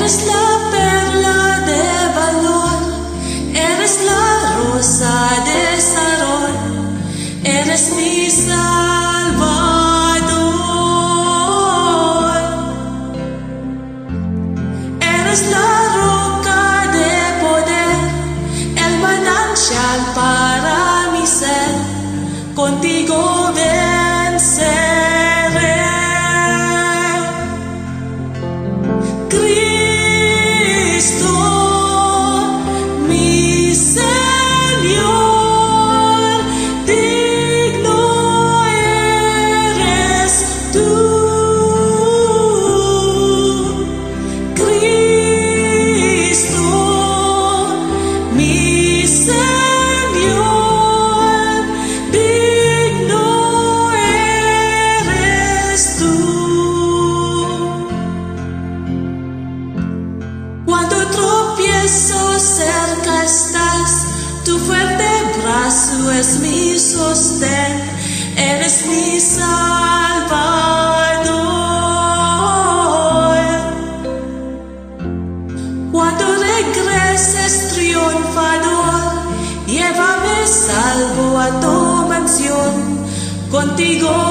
Eres la perla de valor, eres la rosa de Sarón, eres mi Salvador. Eres la roca de poder, el manantial para mi ser, contigo venceré. Cristo, mi Señor, digno eres tú. Cristo, mi Señor, digno eres tú. Cuando tropiezo cerca estás, tu fuerte brazo es mi sostén, eres mi Salvador. Cuando regreses triunfador, llévame salvo a tu mansión, contigo